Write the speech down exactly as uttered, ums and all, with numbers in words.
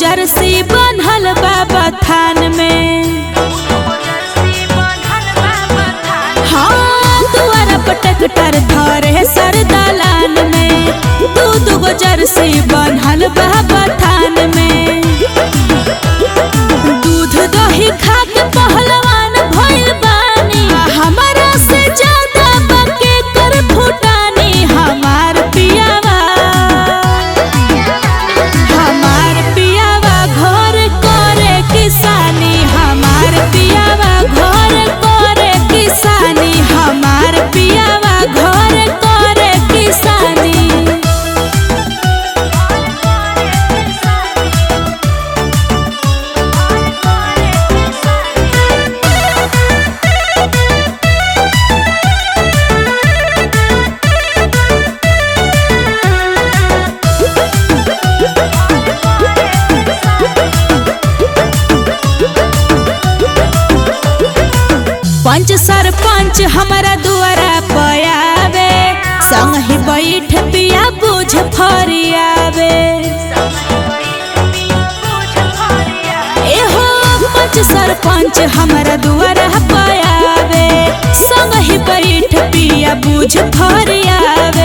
Jersey बंधल बाबा थान में। हाँ दुआरा पर ट्रैक्टर धरे सर दलान में। दू दूगो जर्सी बंधल बाबा थान में। दूध दही खा के पहलवान भइल बानी। हमारा से ज्यादा बके कर फुटानी। हमार पियावा हमार पियावा घर करे किसानी। हमार पियावा घर करे किसानी। हमार पियावा घर करे किसानी। पंच सरपंच हमारा दुआरा पयावे। संग ही बैठ पिया बुझ फरियावे। एहो पंच सरपंच हमारा दुआरा पयावे। संग ही बैठ पिया बुझ फरियावे।